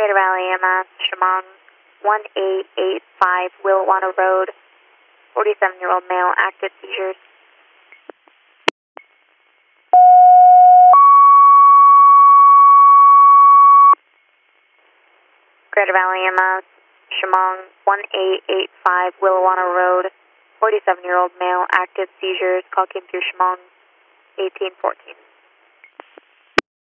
Greater Valley EMS, Shamong 1885 Wilwanna Road, 47-year-old male, active seizures. Greater Valley EMS, Shamong 1885 Wilwanna Road, 47-year-old male, active seizures. Call came through Shamong 1814.